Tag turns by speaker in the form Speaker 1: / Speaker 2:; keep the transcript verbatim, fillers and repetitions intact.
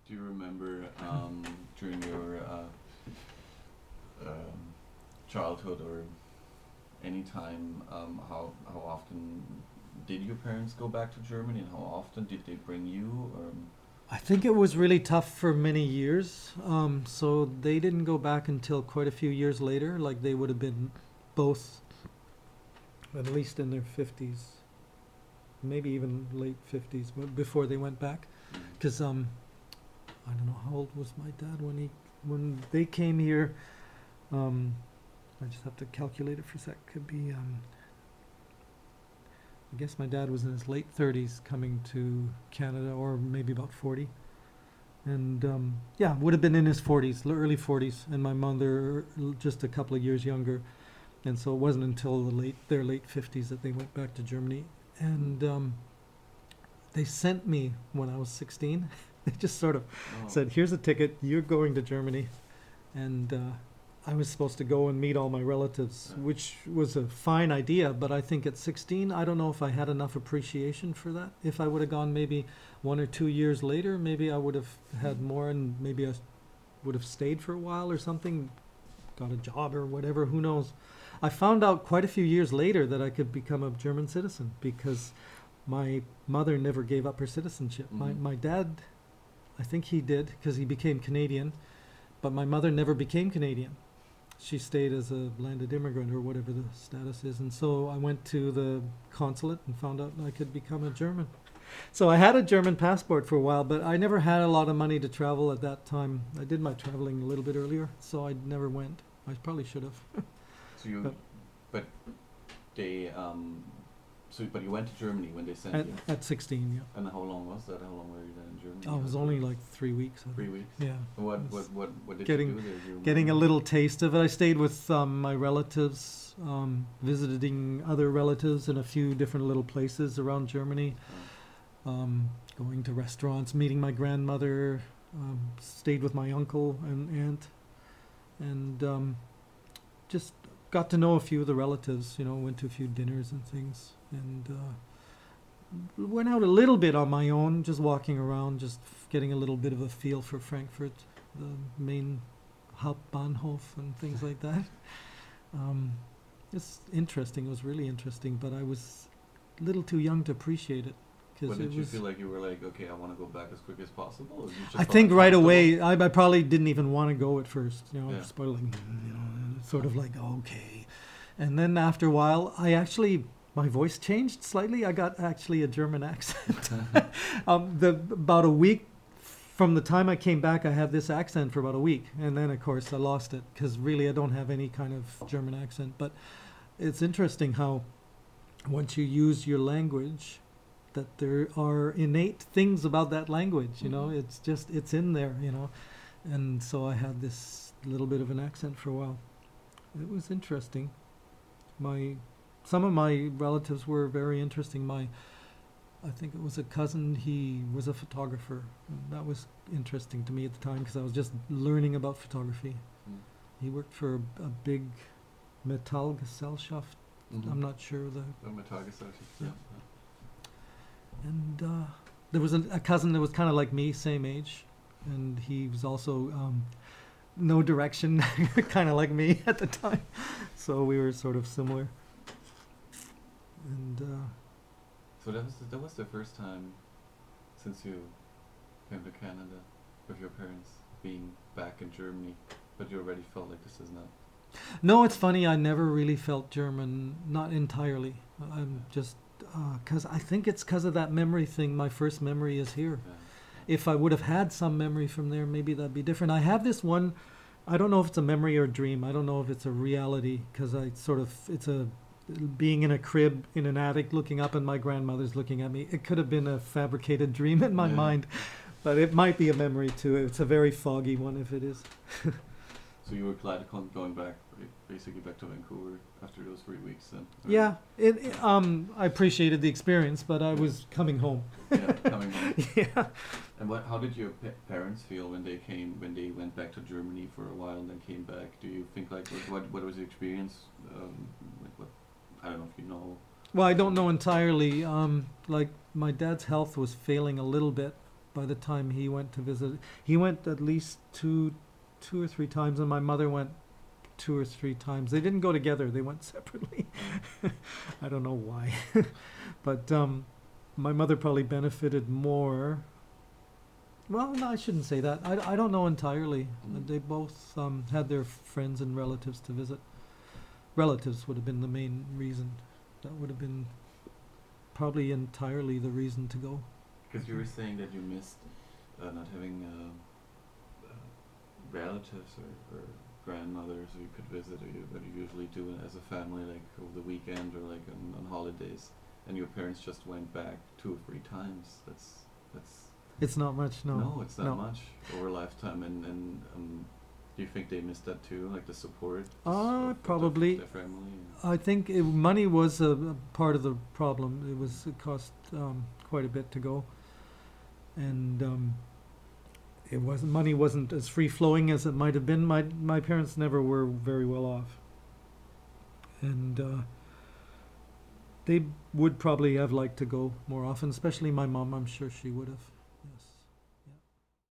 Speaker 1: Do you remember um, during your uh, um, childhood or any time um, how how often did your parents go back to Germany, and how often did they bring you? Or
Speaker 2: I think it was really tough for many years. Um, so they didn't go back until quite a few years later. Like they would have been both, at least in their fifties, maybe even late fifties, but before they went back. Because um, I don't know how old was my dad when he when they came here. Um, I just have to calculate it for a sec. Could be. Um, I guess my dad was in his late thirties coming to Canada, or maybe about forty. And um, yeah, would have been in his forties, early forties, and my mother l- just a couple of years younger. And so it wasn't until the late their late fifties that they went back to Germany. And um, they sent me when I was sixteen. They just sort of
Speaker 1: oh,
Speaker 2: said, "Here's a ticket. You're going to Germany," and uh, I was supposed to go and meet all my relatives,
Speaker 1: Yeah.
Speaker 2: which was a fine idea. But I think at sixteen, I don't know if I had enough appreciation for that. If I would have gone maybe one or two years later, maybe I would have had more, and maybe I s- would have stayed for a while or something, got a job or whatever. Who knows? I found out quite a few years later that I could become a German citizen because my mother never gave up her citizenship. My
Speaker 1: Mhm.
Speaker 2: my dad, I think he did because he became Canadian, but my mother never became Canadian. She stayed as a landed immigrant or whatever the status is. And so I went to the consulate and found out I could become a German. So I had a German passport for a while, but I never had a lot of money to travel at that time. I did my traveling a little bit earlier, so I never went. I probably should have.
Speaker 1: so you,
Speaker 2: But-
Speaker 1: but they, um, so but you went to Germany when they sent
Speaker 2: At,
Speaker 1: you,
Speaker 2: at sixteen, yeah.
Speaker 1: and how long was that? How long were you then in Germany?
Speaker 2: Oh, it was only like three weeks. I
Speaker 1: three
Speaker 2: think.
Speaker 1: weeks.
Speaker 2: Yeah.
Speaker 1: And What
Speaker 2: It was
Speaker 1: what what what did
Speaker 2: getting-
Speaker 1: you do there? Do you
Speaker 2: Getting a
Speaker 1: remember?
Speaker 2: little taste of it. I stayed with um, my relatives, um, visiting other relatives in a few different little places around Germany.
Speaker 1: Oh.
Speaker 2: Um, going to restaurants, meeting my grandmother, um, stayed with my uncle and aunt, and um, just got to know a few of the relatives. You know, went to a few dinners and things, and uh, went out a little bit on my own, just walking around, just f- getting a little bit of a feel for Frankfurt, the main Hauptbahnhof and things like that. Um, it's interesting. It was really interesting, but I was a little too young to appreciate it.
Speaker 1: But
Speaker 2: Because
Speaker 1: did
Speaker 2: it
Speaker 1: you
Speaker 2: was.
Speaker 1: feel like you were like, okay, I want to go back as quick as possible? Or you just
Speaker 2: I
Speaker 1: felt
Speaker 2: think right
Speaker 1: uncomfortable?
Speaker 2: away, I, I probably didn't even want to go at first. You know,
Speaker 1: Yeah.
Speaker 2: just probably like, you know, sort of like, okay. And then after a while, I actually, my voice changed slightly. I got actually a German accent. um, the about a week from the time I came back, I had this accent for about a week, and then of course I lost it because really I don't have any kind of German accent. But it's interesting how once you use your language, that there are innate things about that language. You know,
Speaker 1: Mhm.
Speaker 2: it's just it's in there. You know, and so I had this little bit of an accent for a while. It was interesting. My some of my relatives were very interesting. My I think it was a cousin. He was a photographer. And that was interesting to me at the time because I was just learning about photography.
Speaker 1: Mm.
Speaker 2: He worked for a, a big Metallgesellschaft.
Speaker 1: Mhm.
Speaker 2: I'm not sure the
Speaker 1: Oh, Metallgesellschaft,
Speaker 2: Yeah.
Speaker 1: yeah.
Speaker 2: and uh, there was a, a cousin that was kind of like me, same age, and he was also um, no direction, kind of like me at the time. So we were sort of similar. And uh,
Speaker 1: So that was the, that was the first time since you came to Canada with your parents being back in Germany, but you already felt like this is not.
Speaker 2: no, it's funny. I never really felt German, not entirely. I'm just because I think it's because of that memory thing. My first memory is here.
Speaker 1: Yeah.
Speaker 2: If I would have had some memory from there, maybe that'd be different. I have this one. I don't know if it's a memory or a dream. I don't know if it's a reality because I sort of it's a being in a crib in an attic looking up and my grandmother's looking at me. It could have been a fabricated dream in my
Speaker 1: Yeah.
Speaker 2: mind, but it might be a memory too. It's a very foggy one if it is.
Speaker 1: So you were glad con- going back, ba- basically back to Vancouver after those three weeks then? or-
Speaker 2: Yeah, it, it- um I appreciated the experience, but I was coming home.
Speaker 1: Yeah, coming home.
Speaker 2: Yeah.
Speaker 1: And what? How did your pa- parents feel when they came, when they went back to Germany for a while and then came back? Do you think like what what, what was the experience? Um, like what? I don't know if you know.
Speaker 2: Well, I don't know entirely. Um, like my dad's health was failing a little bit, by the time he went to visit. He went at least two, two or three times, and my mother went two or three times. They didn't go together; they went separately. I don't know why, but um, my mother probably benefited more. Well, no, I shouldn't say that. I, I don't know entirely.
Speaker 1: Mm.
Speaker 2: They both um, had their friends and relatives to visit. Relatives would have been the main reason. That would have been probably entirely the reason to go.
Speaker 1: Because you were saying that you missed uh, not having uh, uh, relatives or, or grandmothers who you could visit, or you, what you usually do as a family, like over the weekend or like on, on holidays, and your parents just went back two or three times. That's that's
Speaker 2: It's not much, no.
Speaker 1: no, it's not
Speaker 2: no.
Speaker 1: much over a lifetime. And and um, do you think they missed that too, like the support?
Speaker 2: Uh,
Speaker 1: of- of
Speaker 2: probably.
Speaker 1: Their, their family.
Speaker 2: I think it, money was a, a part of the problem. It was it cost um, quite a bit to go, and um, it wasn't money wasn't as free flowing as it might have been. My my parents never were very well off, and uh, they would probably have liked to go more often. Especially my mom. I'm sure she would have.